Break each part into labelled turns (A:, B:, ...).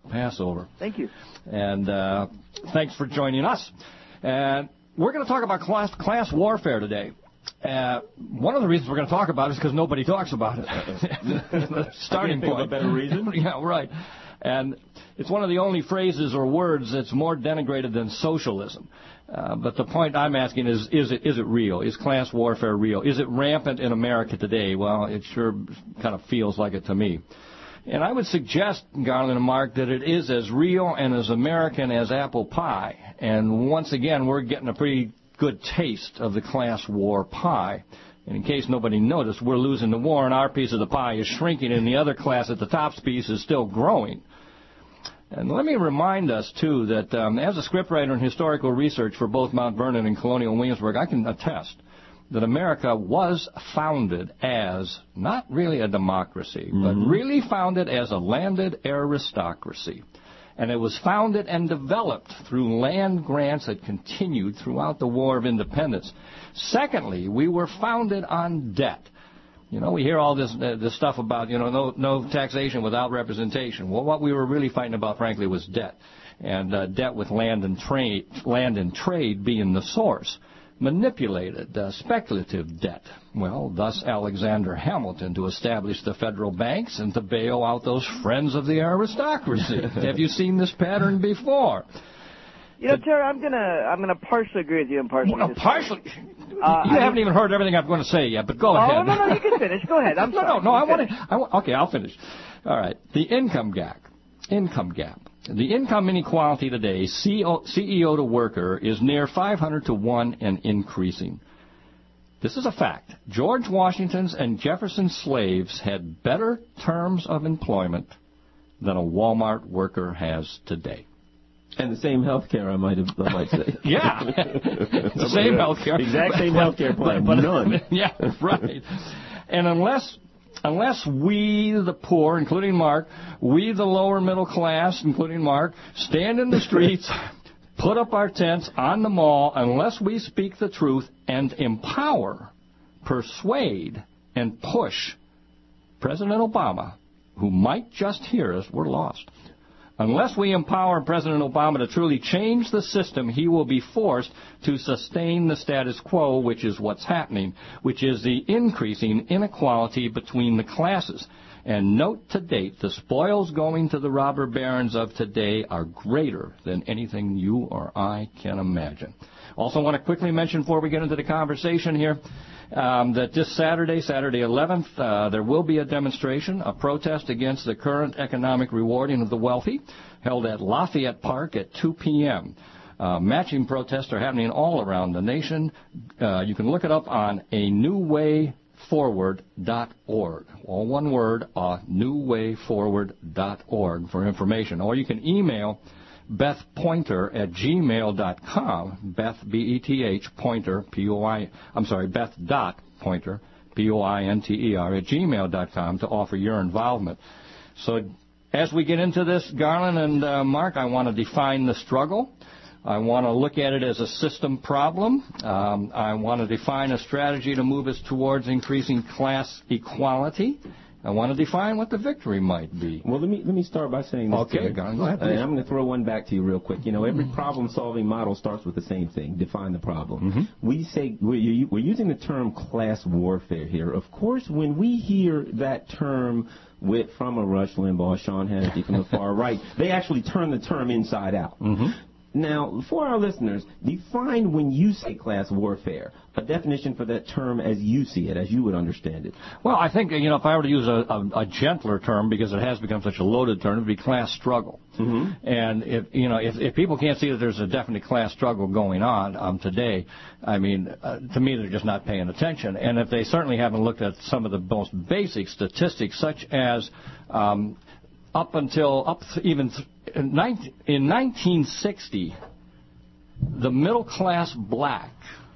A: Passover.
B: Thank you.
A: And thanks for joining us. And we're going to talk about class warfare today. One of the reasons we're going to talk about it is because nobody talks about it. Starting point.
C: A better reason?
A: Yeah, right. And it's one of the only phrases or words that's more denigrated than socialism. But the point I'm asking is it real? Is class warfare real? Is it rampant in America today? Well, it sure kind of feels like it to me. And I would suggest, Garland and Mark, that it is as real and as American as apple pie. And once again, we're getting a pretty good taste of the class war pie. And in case nobody noticed, we're losing the war, and our piece of the pie is shrinking, and the other class at the top's piece is still growing. And let me remind us, too, that as a scriptwriter and historical research for both Mount Vernon and Colonial Williamsburg, I can attest that America was founded as not really a democracy, but really founded as a landed aristocracy. And it was founded and developed through land grants that continued throughout the War of Independence. Secondly, we were founded on debt. You know, we hear all this stuff about, no taxation without representation. Well, what we were really fighting about, frankly, was debt. And debt with land and trade being the source. Manipulated, speculative debt. Well, thus Alexander Hamilton to establish the federal banks and to bail out those friends of the aristocracy. Have you seen this pattern before?
B: You know, Terry, I'm gonna partially agree with you and partially disagree.
A: Partially? You haven't even heard everything I'm going to say yet, but go ahead.
B: Oh, no, you can finish. Go ahead. I'm sorry.
A: No, okay, I'll finish. All right. The income gap. The income inequality today, CEO to worker, is near 500 to 1 and increasing. This is a fact. George Washington's and Jefferson's slaves had better terms of employment than a Walmart worker has today.
C: And the same health care, I might say.
A: Yeah. The same health care.
C: Exact same health care plan, but none.
A: Yeah, right. And unless we, the poor, including Mark, we, the lower middle class, including Mark, stand in the streets, put up our tents on the mall, unless we speak the truth and empower, persuade, and push President Obama, who might just hear us, we're lost. Unless we empower President Obama to truly change the system, he will be forced to sustain the status quo, which is what's happening, which is the increasing inequality between the classes. And note to date, the spoils going to the robber barons of today are greater than anything you or I can imagine. Also want to quickly mention before we get into the conversation here that this Saturday 11th, there will be a demonstration, a protest against the current economic rewarding of the wealthy, held at Lafayette Park at 2 p.m. Matching protests are happening all around the nation. You can look it up on anewwayforward.org. All one word, newwayforward.org for information. Or you can email Beth Pointer at gmail.com. Beth, B-E-T-H, Pointer, Beth dot Pointer, P-O-I-N-T-E-R, at gmail.com to offer your involvement. So as we get into this, Garland and Mark, I want to define the struggle. I want to look at it as a system problem. I want to define a strategy to move us towards increasing class equality. I want to define what the victory might be.
C: Well, let me start by saying this.
A: Okay, go ahead.
C: And I'm going to throw one back to you real quick. You know, every problem-solving model starts with the same thing: define the problem. We say we're using the term class warfare here. Of course, when we hear that term from a Rush Limbaugh, Sean Hannity from the far right, they actually turn the term inside out. Now, for our listeners, define when you say class warfare, a definition for that term as you see it, as you would understand it.
A: Well, I think, if I were to use a gentler term, because it has become such a loaded term, it would be class struggle. And if people can't see that there's a definite class struggle going on today, I mean, to me, they're just not paying attention. And if they certainly haven't looked at some of the most basic statistics, such as in 1960, the middle class black,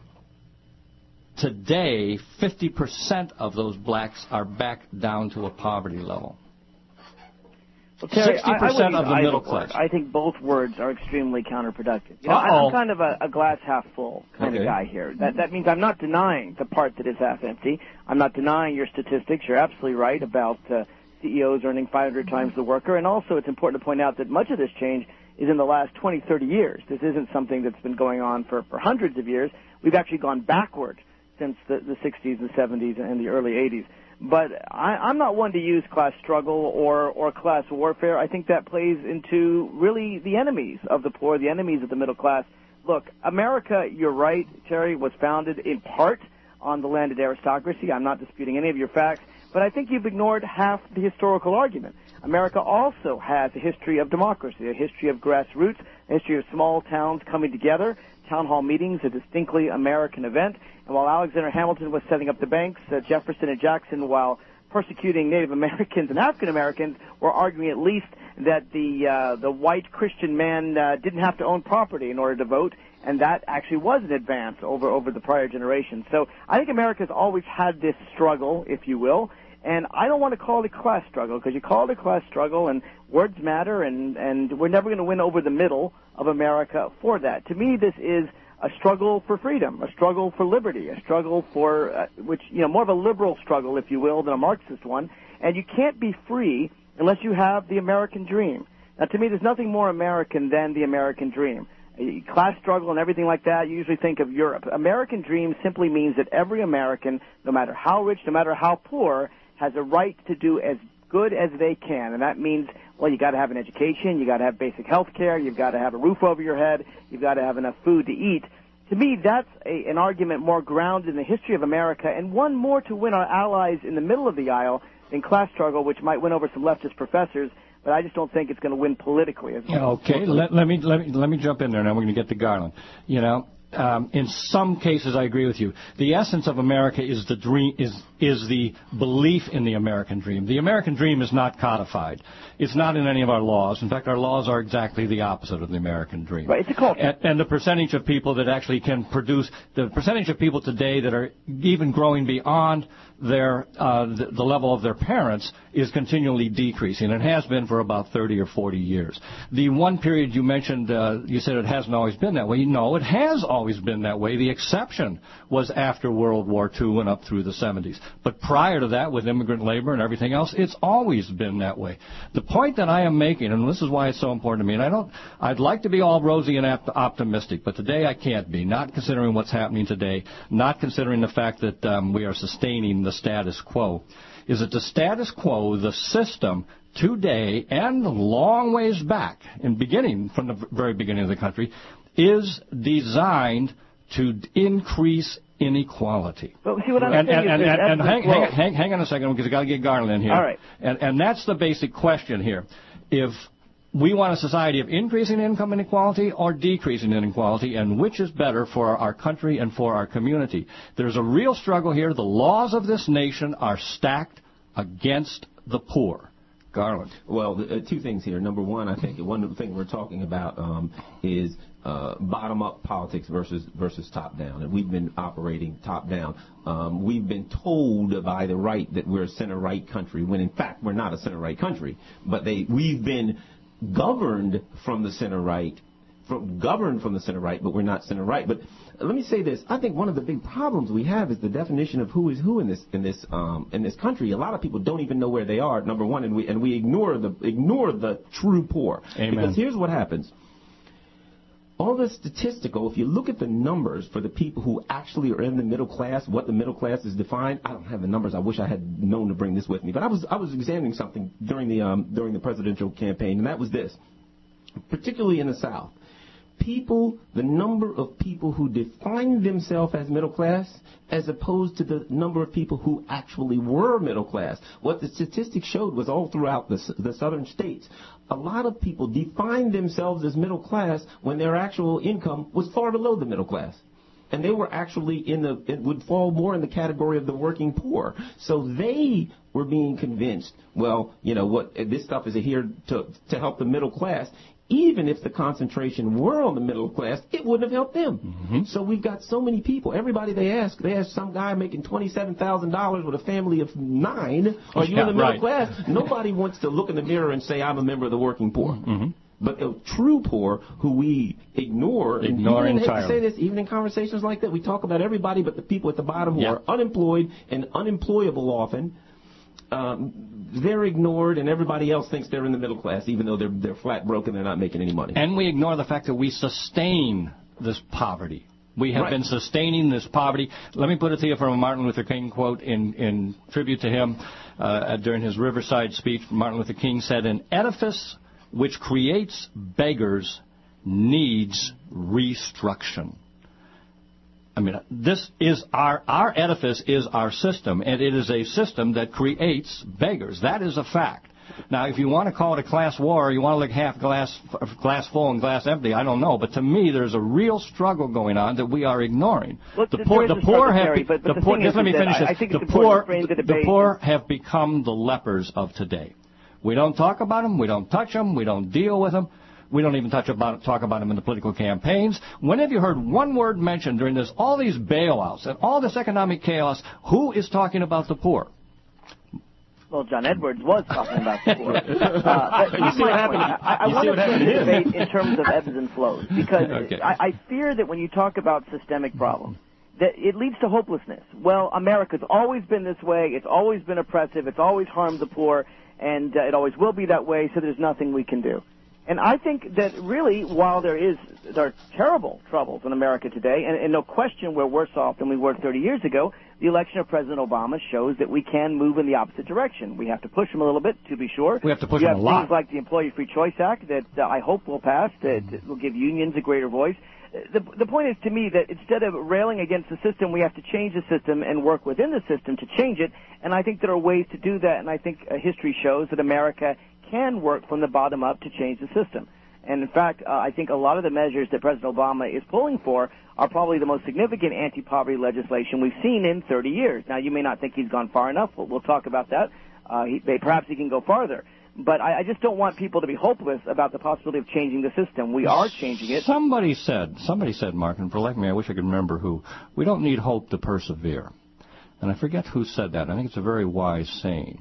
A: today 50% of those blacks are back down to a poverty level.
B: Well, Terry,
A: 60% of the middle class.
B: I think both words are extremely counterproductive. I'm kind of a glass half full kind of guy here. That means I'm not denying the part that is half empty. I'm not denying your statistics. You're absolutely right about the CEOs earning 500 times the worker. And also it's important to point out that much of this change is in the last 20, 30 years. This isn't something that's been going on for hundreds of years. We've actually gone backward since the 60s and 70s and the early 80s. But I'm not one to use class struggle or class warfare. I think that plays into really the enemies of the poor, the enemies of the middle class. Look, America, you're right, Terry, was founded in part on the landed aristocracy. I'm not disputing any of your facts, but I think you've ignored half the historical argument. America also has a history of democracy, a history of grassroots, a history of small towns coming together. Town hall meetings, a distinctly American event. And while Alexander Hamilton was setting up the banks, Jefferson and Jackson, while persecuting Native Americans and African Americans, were arguing at least that the white Christian man didn't have to own property in order to vote, and that actually was an advance over the prior generation. So I think America's always had this struggle, if you will, and I don't want to call it a class struggle, because you call it a class struggle and words matter, and we're never going to win over the middle of America for that. To me, this is a struggle for freedom, a struggle for liberty, a struggle for, more of a liberal struggle, if you will, than a Marxist one. And you can't be free unless you have the American dream. Now, to me, there's nothing more American than the American dream. Class struggle and everything like that, you usually think of Europe. American dream simply means that every American, no matter how rich, no matter how poor, has a right to do as good as they can. And that means, well, you got to have an education, you got to have basic health care, you've got to have a roof over your head, you've got to have enough food to eat. To me, that's an argument more grounded in the history of America, and one more to win our allies in the middle of the aisle than class struggle, which might win over some leftist professors, but I just don't think it's going to win politically.
A: Okay, let me jump in there now. We're going to get to Garland. In some cases, I agree with you. The essence of America is the dream, is the belief in the American dream. The American dream is not codified. It's not in any of our laws. In fact, our laws are exactly the opposite of the American dream.
B: Right, it's a culture.
A: And the percentage of people that actually can produce, the percentage of people today that are even growing beyond their the level of their parents is continually decreasing, and has been for about 30 or 40 years. The one period you mentioned, you said it hasn't always been that way. No, it has always been that way. The exception was after World War II and up through the 70s. But prior to that, with immigrant labor and everything else, it's always been that way. The point that I am making, and this is why it's so important to me, and I'd like to be all rosy and optimistic, but today I can't be, not considering what's happening today, not considering the fact that we are sustaining the status quo. Is that the status quo, the system today and long ways back, in beginning from the very beginning of the country, is designed to increase inequality.
B: Well, see what I'm saying
A: hang on a second, because I got to get Garland in here.
B: All right.
A: And that's the basic question here. If we want a society of increasing income inequality or decreasing inequality, and which is better for our country and for our community? There's a real struggle here. The laws of this nation are stacked against the poor. Garland.
C: Well, two things here. Number one, I think one thing we're talking about is bottom-up politics versus top-down, and we've been operating top-down. We've been told by the right that we're a center-right country, when in fact we're not a center-right country. But we've been governed from the center-right, but we're not center-right. But let me say this: I think one of the big problems we have is the definition of who is who in this country. A lot of people don't even know where they are. Number one, and we ignore the true poor.
A: Amen.
C: Because here's what happens. All the statistical, if you look at the numbers for the people who actually are in the middle class, what the middle class is defined, I don't have the numbers. I wish I had known to bring this with me. But I was examining something during the presidential campaign, and that was this. Particularly in the South, the number of people who define themselves as middle class as opposed to the number of people who actually were middle class. What the statistics showed was all throughout the southern states. A lot of people defined themselves as middle class when their actual income was far below the middle class. And they were actually it would fall more in the category of the working poor. So they were being convinced, well, this stuff is here to help the middle class. Even if the concentration were on the middle class, it wouldn't have helped them. Mm-hmm. So we've got so many people. Everybody they ask some guy making $27,000 with a family of 9. Are you in the middle class? Nobody wants to look in the mirror and say, I'm a member of the working poor. Mm-hmm. But the true poor, who we ignore entirely. I hate to say this, even in conversations like that, we talk about everybody but the people at the bottom who are unemployed and unemployable often. they're ignored, and everybody else thinks they're in the middle class, even though they're flat broke and they're not making any money.
A: And we ignore the fact that we sustain this poverty. We have been sustaining this poverty. Let me put it to you from a Martin Luther King quote in tribute to him during his Riverside speech. Martin Luther King said, "An edifice which creates beggars needs restructuring." I mean, this is our edifice is our system, and it is a system that creates beggars. That is a fact. Now, if you want to call it a class war, or you want to look half glass full and glass empty, I don't know. But to me, there's a real struggle going on that we are ignoring.
B: Look,
A: the poor have become the lepers of today. We don't talk about them. We don't touch them. We don't deal with them. We don't even talk about them in the political campaigns. When have you heard one word mentioned during all these bailouts and all this economic chaos? Who is talking about the poor?
B: Well, John Edwards was talking about the poor.
C: You see what happened?
B: I want to put the debate in terms of ebbs and flows, because I fear that when you talk about systemic problems, that it leads to hopelessness. Well, America's always been this way. It's always been oppressive. It's always harmed the poor, and it always will be that way, so there's nothing we can do. And I think that really, while there are terrible troubles in America today, and no question we're worse off than we were 30 years ago, the election of President Obama shows that we can move in the opposite direction. We have to push him a little bit, to be sure.
A: We have to push him a lot.
B: You have things like the Employee Free Choice Act that I hope will pass, that will give unions a greater voice. The point is, to me, that instead of railing against the system, we have to change the system and work within the system to change it. And I think there are ways to do that, and I think history shows that America can work from the bottom up to change the system. And in fact, I think a lot of the measures that President Obama is pulling for are probably the most significant anti-poverty legislation we've seen in 30 years. Now, you may not think he's gone far enough. We'll talk about that. Perhaps he can go farther. But I just don't want people to be hopeless about the possibility of changing the system. We are changing it.
A: Somebody said, Mark, and for like me, I wish I could remember who, we don't need hope to persevere. And I forget who said that. I think it's a very wise saying.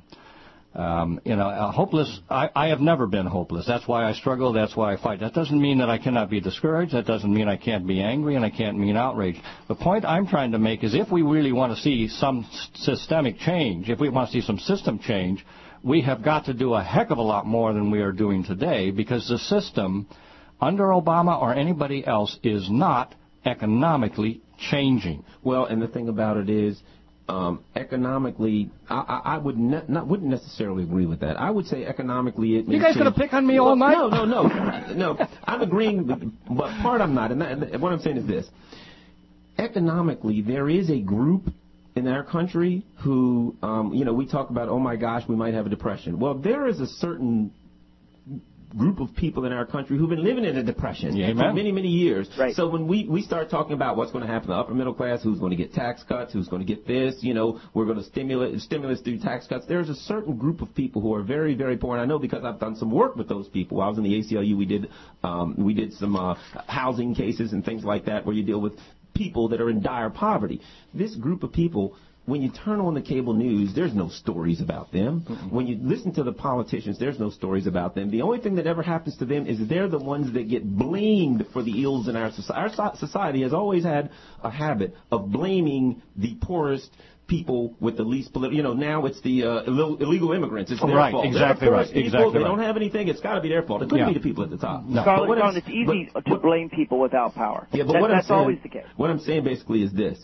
A: Hopeless, I have never been hopeless. That's why I struggle. That's why I fight. That doesn't mean that I cannot be discouraged. That doesn't mean I can't be angry, and I can't mean outraged. The point I'm trying to make is if we really want to see some systemic change, if we want to see some system change, we have got to do a heck of a lot more than we are doing today, because the system under Obama or anybody else is not economically changing.
C: Well, and the thing about it is, economically, I wouldn't necessarily agree with that. I would say economically it may
A: You guys going to pick on me all night?
C: No. I'm agreeing, but part I'm not. And what I'm saying is this. Economically, there is a group in our country who, we talk about, oh my gosh, we might have a depression. Well, there is a certain group of people in our country who've been living in a depression for many, many years.
B: Right.
C: So when we start talking about what's going to happen to the upper middle class, who's going to get tax cuts, who's going to get this, we're going to stimulus through tax cuts, there's a certain group of people who are very, very poor. And I know because I've done some work with those people. While I was in the ACLU, we did some housing cases and things like that where you deal with people that are in dire poverty. This group of people, when you turn on the cable news, there's no stories about them. Mm-hmm. When you listen to the politicians, there's no stories about them. The only thing that ever happens to them is they're the ones that get blamed for the ills in our society. Our society has always had a habit of blaming the poorest people with the least political, now it's the illegal immigrants. It's their fault.
A: Exactly right.
C: They don't have anything. It's got to be their fault. It couldn't be the people at the top.
B: No. Carlin, it's easy to blame people without power.
C: Yeah, but
B: that's always the case.
C: What I'm saying basically is this.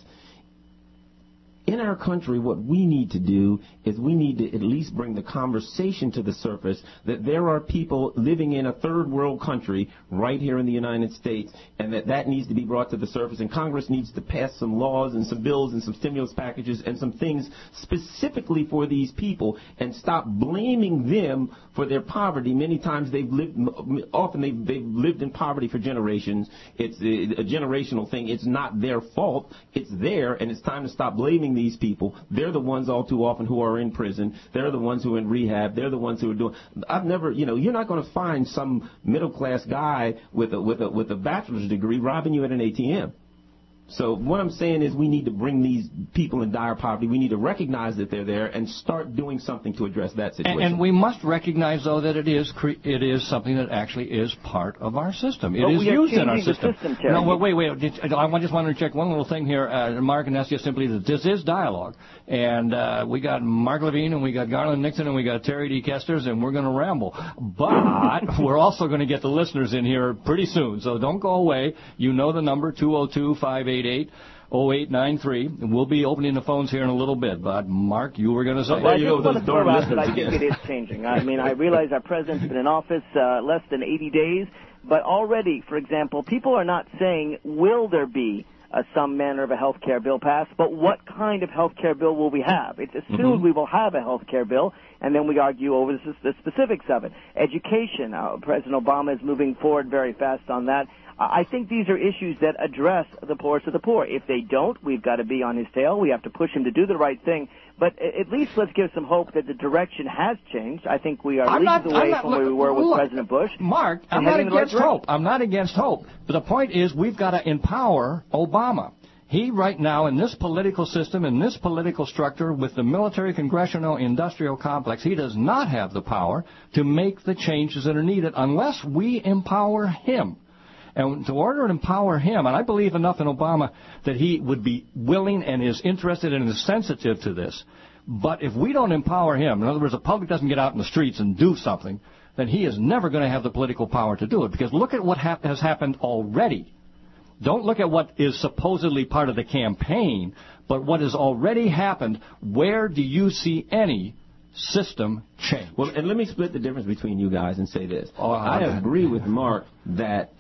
C: In our country, what we need to do is we need to at least bring the conversation to the surface that there are people living in a third world country right here in the United States, and that needs to be brought to the surface. And Congress needs to pass some laws and some bills and some stimulus packages and some things specifically for these people, and stop blaming them for their poverty. Many times they've lived in poverty for generations. It's a generational thing. It's not their fault. It's there, and it's time to stop blaming these people. They're the ones all too often who are in prison. They're the ones who are in rehab. They're the ones who are doing. I've never, you're not going to find some middle class guy with a bachelor's degree robbing you at an ATM. So what I'm saying is we need to bring these people in dire poverty. We need to recognize that they're there and start doing something to address that situation.
A: And we must recognize, though, that it is something that actually is part of our system. It is used in our system. No, wait. I just wanted to check one little thing here, Mark, and that's just simply that this is dialogue. And we got Mark Levine, and we got Garland Nixon, and we got Terry D. Kesters, and we're going to ramble. But we're also going to get the listeners in here pretty soon. So don't go away. You know the number, 202-588-0893. And we'll be opening the phones here in a little bit. But, Mark, you were going to say.
B: Well, I just want to throw out that I think it is changing. I mean, I realize our president's been in office less than 80 days. But already, for example, people are not saying, will there be some manner of a health care bill passed, but what kind of health care bill will we have? It's assumed we will have a health care bill, and then we argue over the specifics of it. Education, President Obama is moving forward very fast on that. I think these are issues that address the poorest of the poor. If they don't, we've got to be on his tail. We have to push him to do the right thing. But at least let's give some hope that the direction has changed. I think we are leagues away from where we were with President Bush.
A: Mark, I'm not against hope. I'm not against hope. But the point is we've got to empower Obama. He right now in this political system, in this political structure with the military, congressional, industrial complex, he does not have the power to make the changes that are needed unless we empower him. And to order and empower him, and I believe enough in Obama that he would be willing and is interested and is sensitive to this. But if we don't empower him, in other words, the public doesn't get out in the streets and do something, then he is never going to have the political power to do it. Because look at what has happened already. Don't look at what is supposedly part of the campaign, but what has already happened. Where do you see any system change?
C: Well, and let me split the difference between you guys and say this. I agree with Mark that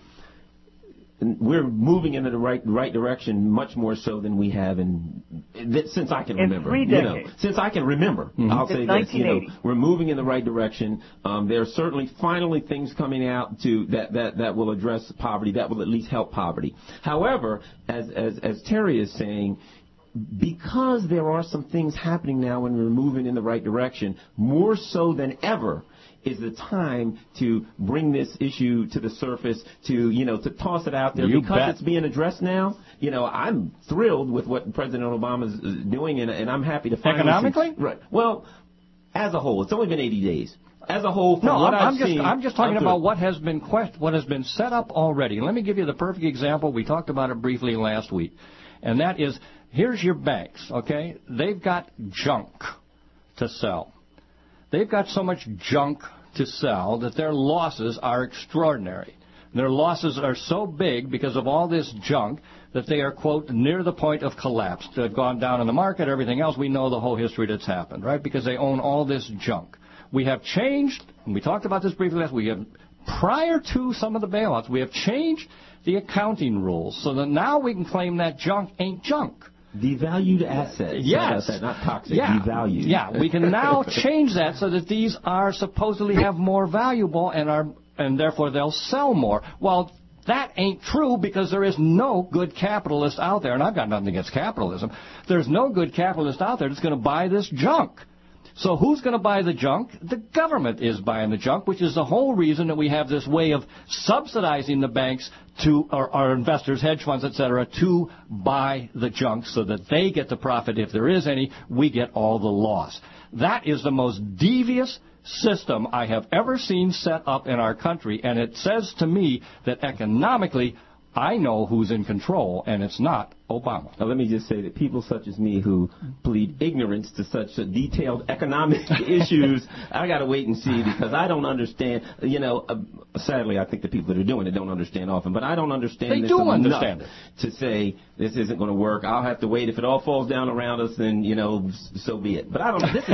C: we're moving in the right direction much more so than we have since I can remember.
B: 3 decades.
C: Since I can remember, I'll say this. We're moving in the right direction. There are certainly finally things coming out that will address poverty, that will at least help poverty. However, as Terry is saying, because there are some things happening now and we're moving in the right direction, more so than ever, is the time to bring this issue to the surface, to toss it out there. Because it's being addressed now, I'm thrilled with what President Obama is doing, and I'm happy to finally
A: economically?
C: Right. Well, as a whole, it's only been 80 days. As a whole,
A: I'm just talking about what has been set up already. Let me give you the perfect example. We talked about it briefly last week, and that is, here's your banks, okay? They've got junk to sell. They've got so much junk to sell that their losses are extraordinary. Their losses are so big because of all this junk that they are, quote, near the point of collapse. They've gone down in the market, everything else. We know the whole history that's happened, right? Because they own all this junk. We have changed, and we talked about this briefly last week, prior to some of the bailouts, we have changed the accounting rules so that now we can claim that junk ain't junk.
C: Devalued assets.
A: Yes.
C: Not toxic, devalued.
A: Yeah, we can now change that so that these are supposedly have more valuable and therefore they'll sell more. Well, that ain't true because there is no good capitalist out there, and I've got nothing against capitalism. There's no good capitalist out there that's going to buy this junk. So who's going to buy the junk? The government is buying the junk, which is the whole reason that we have this way of subsidizing the banks to our investors, hedge funds, etc., to buy the junk so that they get the profit. If there is any, we get all the loss. That is the most devious system I have ever seen set up in our country, and it says to me that economically I know who's in control, and it's not Obama.
C: Now, let me just say that people such as me who plead ignorance to such detailed economic issues, I got to wait and see because I don't understand. Sadly, I think the people that are doing it don't understand often, but I don't understand
A: they
C: this
A: do
C: enough
A: understand it.
C: To say this isn't going to work. I'll have to wait. If it all falls down around us, then, so be it. But I don't. This is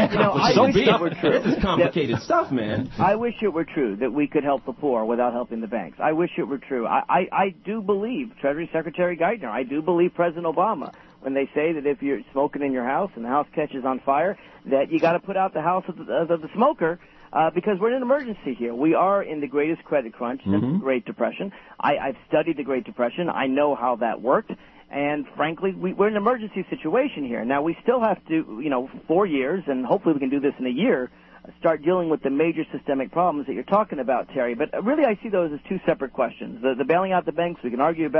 C: This is complicated stuff, man.
B: I wish it were true that we could help the poor without helping the banks. I wish it were true. I do believe Treasury Secretary Geithner. I do believe President Obama when they say that if you're smoking in your house and the house catches on fire, that you got to put out the house of the smoker. Because we're in an emergency here. We are in the greatest credit crunch since the Great Depression. I've studied the Great Depression. I know how that worked. And frankly, we're in an emergency situation here. Now, we still have to, 4 years, and hopefully we can do this in a year, start dealing with the major systemic problems that you're talking about, Terry. But really, I see those as two separate questions. The bailing out the banks we can argue about,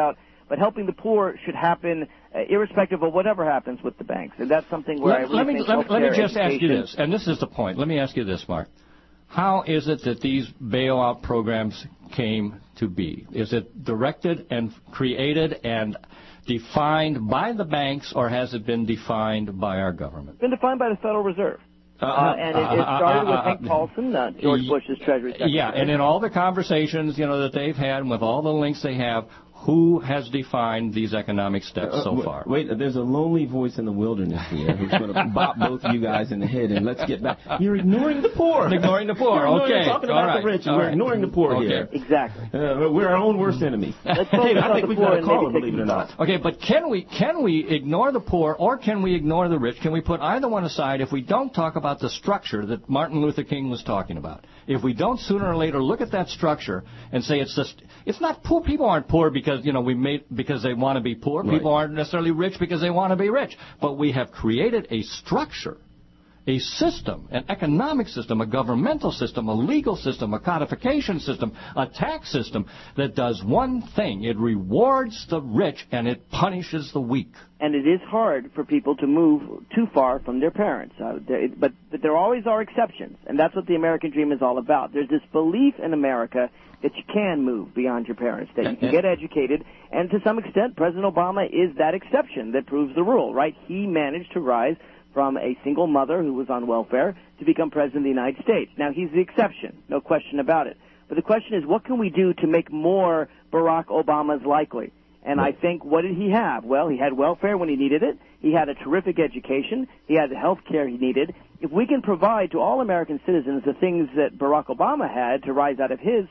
B: But helping the poor should happen irrespective of whatever happens with the banks. And that's something where
A: let me just ask you this, and this is the point. Let me ask you this, Mark. How is it that these bailout programs came to be? Is it directed and created and defined by the banks, or has it been defined by our government?
B: It's been defined by the Federal Reserve. And it started with Hank Paulson, George Bush's Treasury Secretary.
A: Yeah, and in all the conversations, that they've had, and with all the links they have, who has defined these economic steps so far?
C: Wait, there's a lonely voice in the wilderness here who's going to bop both of you guys in the head, and let's get back. You're ignoring the poor.
A: Ignoring the poor, okay.
C: We're talking about the rich, and we're ignoring the poor here.
B: Exactly.
C: We're our own worst enemy.
B: Let's focus
C: I
B: on
C: think
B: the
C: we've
B: poor
C: got a
B: and
C: caller,
B: maybe
C: believe it or not.
A: Okay, but can we ignore the poor, or can we ignore the rich? Can we put either one aside if we don't talk about the structure that Martin Luther King was talking about? If we don't sooner or later look at that structure and say it's not poor, people aren't poor because because they want to be poor.
C: Right.
A: People aren't necessarily rich because they want to be rich. But we have created a structure, a system, an economic system, a governmental system, a legal system, a codification system, a tax system that does one thing. It rewards the rich and it punishes the weak.
B: And it is hard for people to move too far from their parents. But there always are exceptions, and that's what the American dream is all about. There's this belief in America that you can move beyond your parents, that you can get educated, and to some extent, President Obama is that exception that proves the rule, right? He managed to rise from a single mother who was on welfare to become President of the United States. Now, he's the exception, no question about it. But the question is, what can we do to make more Barack Obamas likely? And I think, what did he have? Well, he had welfare when he needed it. He had a terrific education. He had the health care he needed. If we can provide to all American citizens the things that Barack Obama had to rise out of his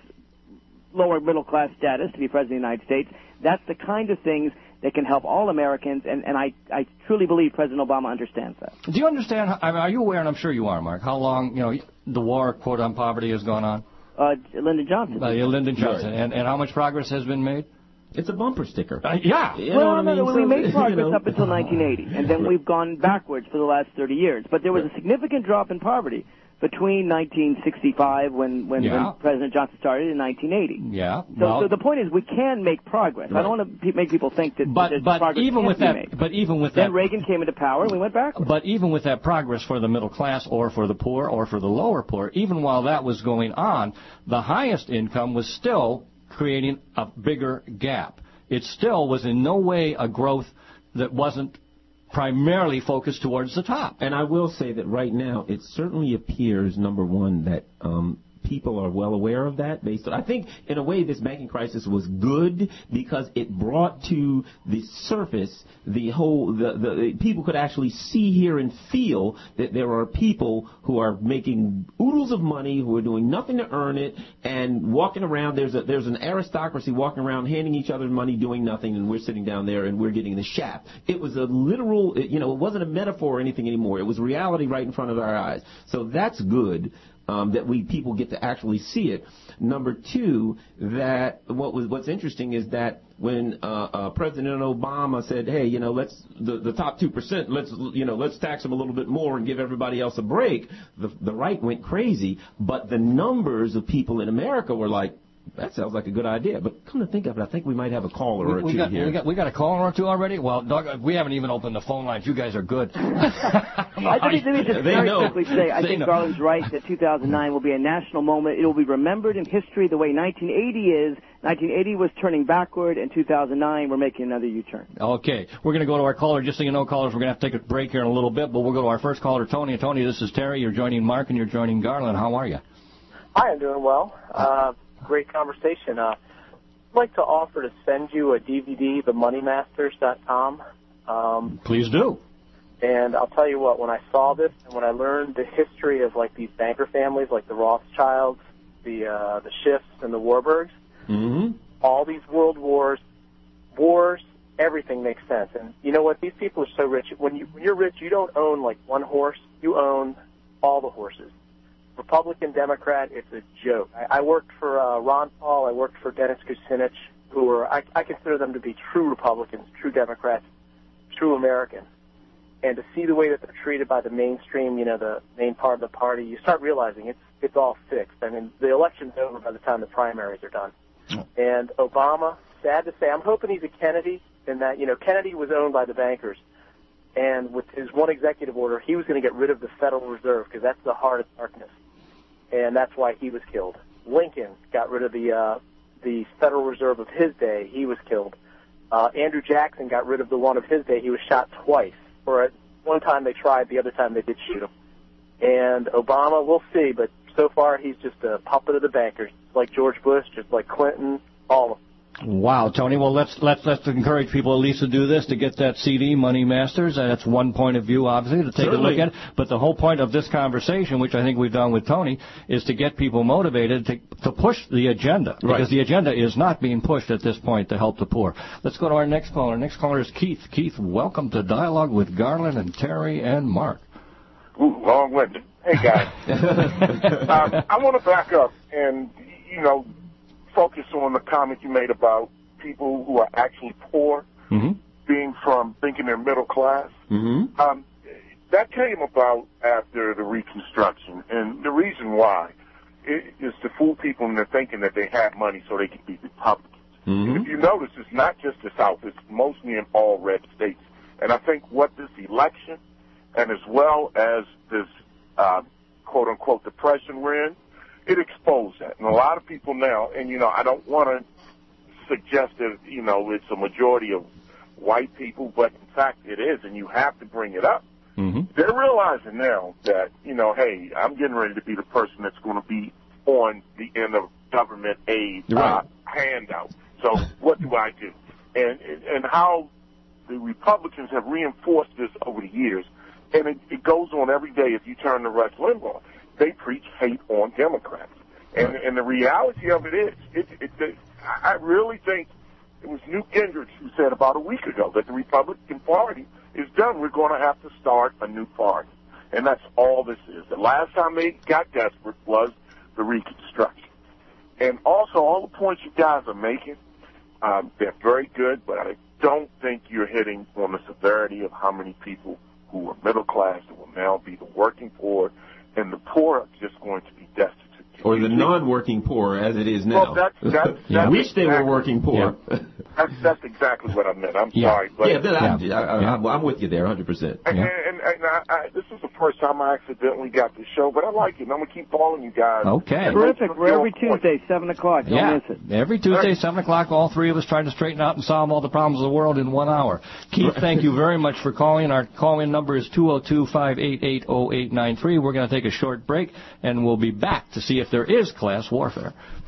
B: lower middle-class status to be President of the United States, that's the kind of things that can help all Americans, and I truly believe President Obama understands that.
A: Do you understand, are you aware, and I'm sure you are, Mark, how long, the war, quote, on poverty has gone on?
B: Lyndon Johnson.
A: Lyndon Johnson.
C: Right.
A: And how much progress has been made?
C: It's a bumper sticker.
A: Yeah.
B: We made progress up until 1980, and then we've gone backwards for the last 30 years. But there was a significant drop in poverty between 1965, when President Johnson started, in 1980.
A: Yeah.
B: So the point is, we can make progress.
A: Right.
B: I don't want to make people think that
A: but
B: progress
A: even with
B: can't
A: that,
B: be made.
A: but even with
B: then
A: that,
B: Reagan came into power, and we went backwards.
A: But even with that progress for the middle class, or for the poor, or for the lower poor, even while that was going on, the highest income was still creating a bigger gap. It still was in no way a growth that wasn't primarily focused towards the top.
C: And I will say that right now, it certainly appears, number one, that people are well aware of that. I think, in a way, this banking crisis was good because it brought to the surface the people could actually see, hear, and feel that there are people who are making oodles of money, who are doing nothing to earn it, and walking around. There's an aristocracy walking around, handing each other money, doing nothing, and we're sitting down there and we're getting the shaft. It was a literal, it wasn't a metaphor or anything anymore. It was reality right in front of our eyes. So that's good. That people get to actually see it. Number two, that what's interesting is that when President Obama said, "Hey, let's the top 2%, let's tax them a little bit more and give everybody else a break," the right went crazy. But the numbers of people in America were like, that sounds like a good idea. But come to think of it, I think we might have a caller or two here.
A: We got a caller or two already? Well, Doug, we haven't even opened the phone lines. You guys are good.
B: Let me just very quickly say, I think Garland's right that 2009 will be a national moment. It will be remembered in history the way 1980 is. 1980 was turning backward, and 2009 we're making another U-turn.
A: Okay. We're going to go to our caller. Just so you know, callers, we're going to have to take a break here in a little bit, but we'll go to our first caller, Tony. Tony, this is Terry. You're joining Mark, and you're joining Garland. How are you?
D: Hi, I'm doing well. Great conversation. I'd like to offer to send you a DVD, themoneymasters.com.
A: Please do.
D: And I'll tell you what, when I saw this and when I learned the history of like these banker families, like the Rothschilds, the Schiffs, and the Warburgs, all these world wars, everything makes sense. And you know what? These people are so rich. When you're rich, you don't own like one horse. You own all the horses. Republican, Democrat, it's a joke. I worked for Ron Paul. I worked for Dennis Kucinich, who are, I consider them to be true Republicans, true Democrats, true Americans. And to see the way that they're treated by the mainstream, the main part of the party, you start realizing it's all fixed. I mean, the election's over by the time the primaries are done. And Obama sad to say. I'm hoping he's a Kennedy, in that, Kennedy was owned by the bankers. And with his one executive order, he was going to get rid of the Federal Reserve because that's the heart of darkness. And that's why he was killed. Lincoln got rid of the Federal Reserve of his day. He was killed. Andrew Jackson got rid of the one of his day. He was shot twice. Or one time they tried, the other time they did shoot him. And Obama, we'll see, but so far he's just a puppet of the bankers, just like George Bush, just like Clinton, all of them.
A: Wow, Tony. Well, let's encourage people at least to do this, to get that CD, Money Masters. That's one point of view, obviously, to take a look at it. But the whole point of this conversation, which I think we've done with Tony, is to get people motivated to push the agenda. Because the agenda is not being pushed at this point to help the poor. Let's go to our next caller. Next caller is Keith. Keith, welcome to Dialogue with Garland and Terry and Mark.
E: Ooh, long-winded. Hey, guys. I want to back up and, focus on the comment you made about people who are actually poor being from thinking they're middle class. That came about after the Reconstruction, and the reason why is to fool people into thinking that they have money so they can be Republicans. And if you notice, it's not just the South, it's mostly in all red states. And I think what this election, and as well as this quote-unquote depression we're in, it exposed that. And a lot of people now, and, I don't want to suggest that, it's a majority of white people, but in fact it is, and you have to bring it up. They're realizing now that, hey, I'm getting ready to be the person that's going to be on the end of government aid handout. So what do I do? And how the Republicans have reinforced this over the years, and it goes on every day. If you turn to Rush Limbaugh, they preach hate on Democrats. And the reality of it is, I really think it was Newt Gingrich who said about a week ago that the Republican Party is done. We're going to have to start a new party. And that's all this is. The last time they got desperate was the Reconstruction. And also, all the points you guys are making, they're very good, but I don't think you're hitting on the severity of how many people who are middle class that will now be the working poor, and the poor are just going to be destitute.
C: Or the non-working poor, as it is now.
E: Well, that's
C: wish they were working poor.
E: Yeah. That's exactly what I meant. I'm sorry. But
C: I'm with you there, 100%.
E: And this is the first time I accidentally got the show, but I like it. And I'm going to keep following you guys.
A: Okay.
B: Terrific. We're every Tuesday, 7 o'clock. Don't miss it.
A: Every Tuesday, 7 o'clock, all three of us trying to straighten out and solve all the problems of the world in 1 hour. Keith, thank you very much for calling. Our call-in number is 202-588-0893. We're going to take a short break, and we'll be back to see if there is class warfare.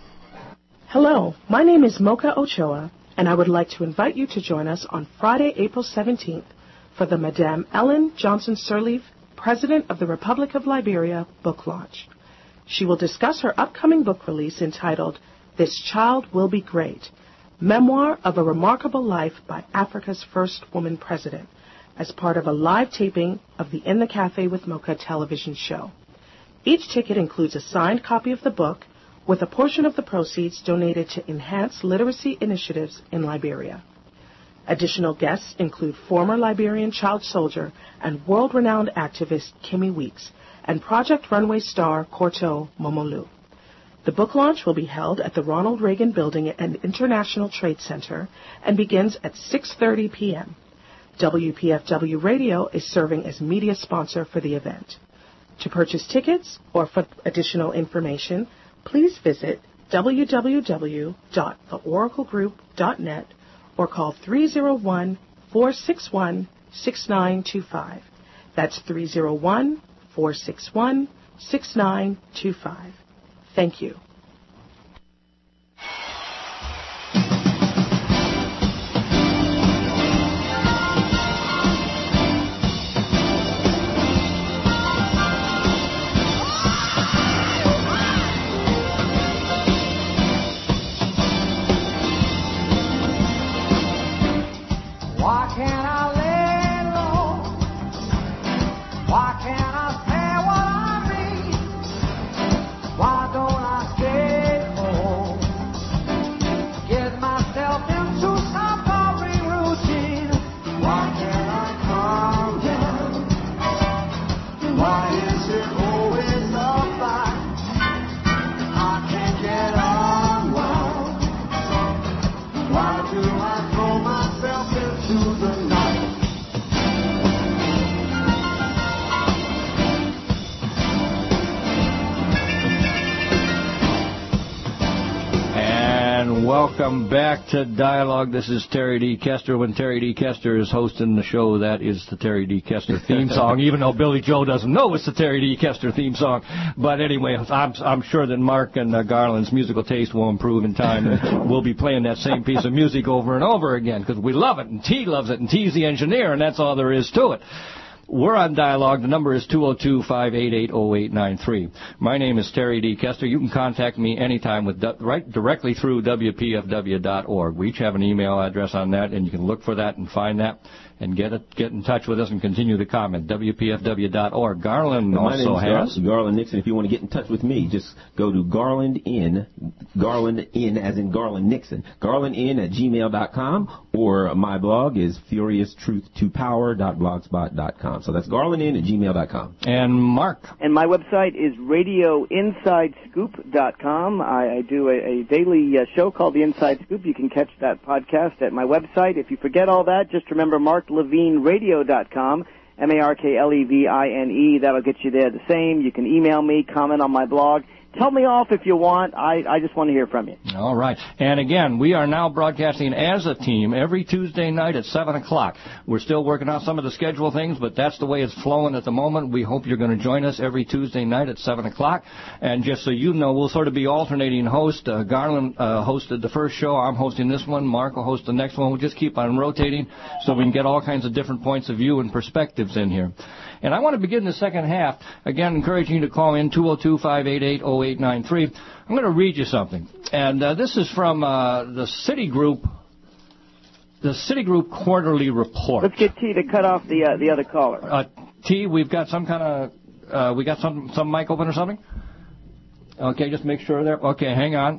F: Hello, my name is Mocha Ochoa, and I would like to invite you to join us on Friday, April 17th for the Madame Ellen Johnson Sirleaf, President of the Republic of Liberia, book launch. She will discuss her upcoming book release entitled This Child Will Be Great, Memoir of a Remarkable Life by Africa's First Woman President, as part of a live taping of the In the Cafe with Mocha television show. Each ticket includes a signed copy of the book, with a portion of the proceeds donated to enhance literacy initiatives in Liberia. Additional guests include former Liberian child soldier and world-renowned activist Kimmy Weeks and Project Runway star Corto Momolu. The book launch will be held at the Ronald Reagan Building and International Trade Center and begins at 6:30 p.m. WPFW Radio is serving as media sponsor for the event. To purchase tickets or for additional information, please visit www.theoraclegroup.net or call 301-461-6925. That's 301-461-6925. Thank you.
G: Why can't I say what I mean? Why don't I say
A: Welcome back to Dialogue. This is Terry D. Kester. When Terry D. Kester is hosting the show, that is the Terry D. Kester theme song, even though Billy Joe doesn't know it's the Terry D. Kester theme song. But anyway, I'm sure that Mark and Garland's musical taste will improve in time. And we'll be playing that same piece of music over and over again because we love it, and T loves it, and T's the engineer, and that's all there is to it. We're on Dialogue. The number is 202-588-0893. My name is Terry D. Kester. You can contact me anytime directly through WPFW.org. We each have an email address on that, and you can look for that and find that and get in touch with us and continue to comment. WPFW.org. Garland also has.
C: Garland Nixon. If you want to get in touch with me, just go to Garland in as in Garland Nixon, garlandin@gmail.com, or my blog is furioustruth2power.blogspot.com. So that's garlandin@gmail.com.
A: And Mark.
B: And my website is radioinsidescoop.com. I do a daily show called The Inside Scoop. You can catch that podcast at my website. If you forget all that, just remember marklevineradio.com, MarkLevine. That'll get you there the same. You can email me, comment on my blog. Tell me off if you want. I just want to hear from you.
A: All right. And again, we are now broadcasting as a team every Tuesday night at 7 o'clock. We're still working out some of the schedule things, but that's the way it's flowing at the moment. We hope you're going to join us every Tuesday night at 7 o'clock. And just so you know, we'll sort of be alternating hosts. Garland hosted the first show. I'm hosting this one. Mark will host the next one. We'll just keep on rotating so we can get all kinds of different points of view and perspectives in here. And I want to begin the second half, again, encouraging you to call in 202-588-0893. I'm going to read you something. And this is from the Citigroup quarterly report.
B: Let's get T to cut off the other caller.
A: T, we've got some kind of, we got some mic open or something? Okay, just make sure there. Okay, hang on.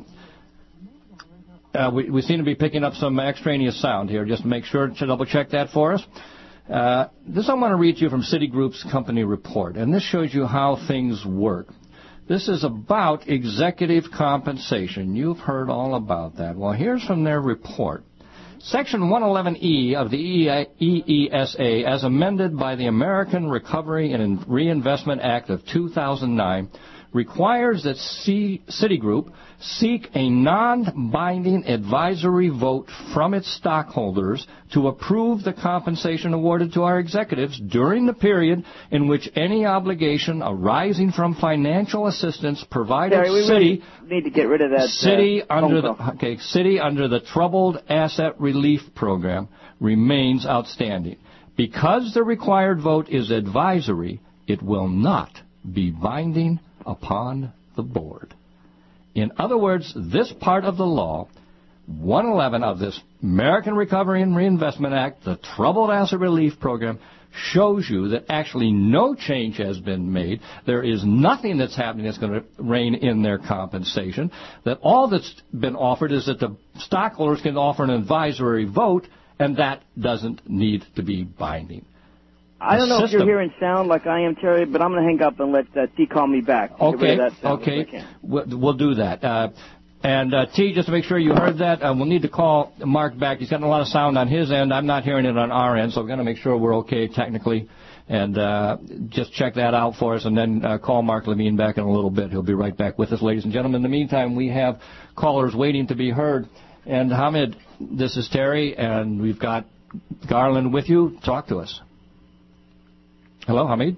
A: We seem to be picking up some extraneous sound here. Just make sure to double check that for us. This I want to read to you from Citigroup's company report, and this shows you how things work. This is about executive compensation. You've heard all about that. Well, here's from their report. Section 111E of the EESA, as amended by the American Recovery and Reinvestment Act of 2009, requires that Citigroup seek a non-binding advisory vote from its stockholders to approve the compensation awarded to our executives during the period in which any obligation arising from financial assistance provided
B: Citi need to get rid of that.
A: Citi under the Troubled Asset Relief Program remains outstanding. Because the required vote is advisory, it will not be binding upon the board. In other words, this part of the law, 111 of this American Recovery and Reinvestment Act, the Troubled Asset Relief Program, shows you that actually no change has been made. There is nothing that's happening that's going to rein in their compensation. That all that's been offered is that the stockholders can offer an advisory vote, and that doesn't need to be binding.
B: I don't know if you're hearing sound like I am, Terry, but I'm going to hang up and let T call me back.
A: Okay. We'll do that. And T, just to make sure you heard that, we'll need to call Mark back. He's getting a lot of sound on his end. I'm not hearing it on our end, so we're going to make sure we're okay technically. And just check that out for us, and then call Mark Levine back in a little bit. He'll be right back with us, ladies and gentlemen. In the meantime, we have callers waiting to be heard. And Hamid, this is Terry, and we've got Garland with you. Talk to us. Hello, Hamid?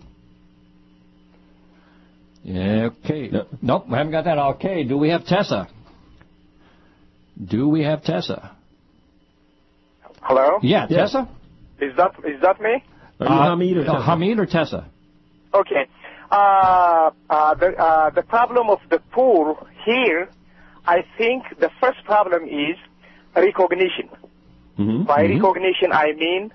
A: Yeah, okay. Nope, we haven't got that. Okay, do we have Tessa?
E: Hello?
A: Yeah, Tessa?
E: Is that me?
C: Are you
A: Hamid or Tessa?
E: Okay. The problem of the poor here, I think the first problem is recognition.
C: Mm-hmm.
E: By recognition, I mean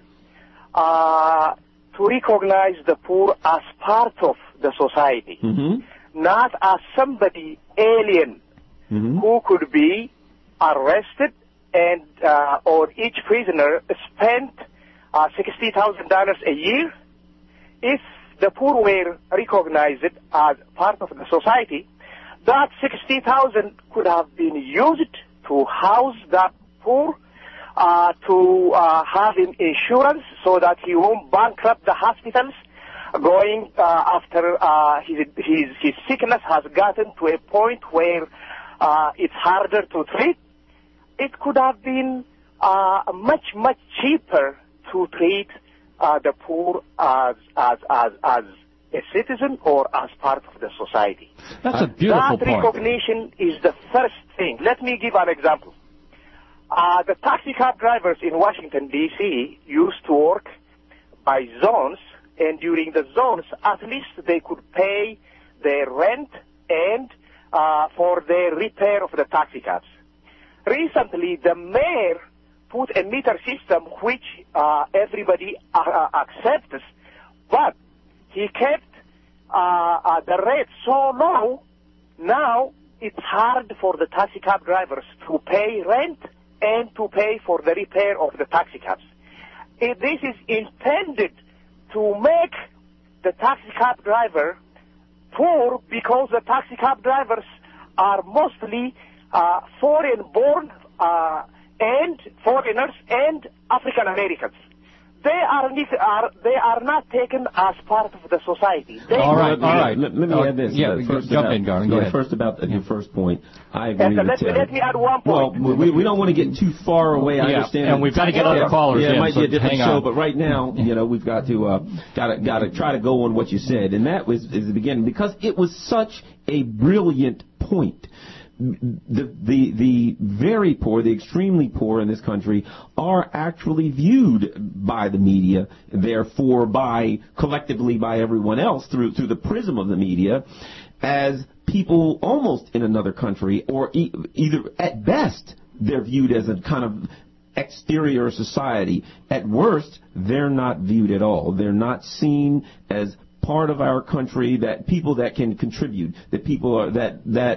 E: to recognize the poor as part of the society, not as somebody alien who could be arrested and or each prisoner spent $60,000 a year. If the poor were recognized as part of the society, that $60,000 could have been used to house that poor, to have him insurance so that he won't bankrupt the hospitals going after his sickness has gotten to a point where it's harder to treat.
G: it could have been much, much cheaper to treat the poor as a citizen or as part of the society.
A: That's a beautiful
G: that
A: point.
G: recognition is the first thing. Let me give an example. The taxi cab drivers in Washington, D.C. used to work by zones, and during the zones, at least they could pay their rent and for their repair of the taxi cabs. Recently, the mayor put a meter system which everybody accepts, but he kept the rate so low, now it's hard for the taxi cab drivers to pay rent and to pay for the repair of the taxi cabs. This is intended to make the taxi cab driver poor because the taxi cab drivers are mostly foreign-born and foreigners and African Americans. They are not taken as part of the society.
A: All right.
C: Let me add this.
A: Jump in, Garland. Go ahead.
C: First about your first point, I agree with
G: let me add one point.
C: Well, we don't want to get too far away. I understand,
A: and we've got to get other callers in.
C: It might be a different show,
A: on.
C: but right now, we've got to try to go on what you said, and that is the beginning because it was such a brilliant point. The very poor, the extremely poor in this country are actually viewed by the media, therefore collectively by everyone else through the prism of the media as people almost in another country, or either at best they're viewed as a kind of exterior society. At worst, they're not viewed at all. They're not seen as part of our country, that people that can contribute, that people are that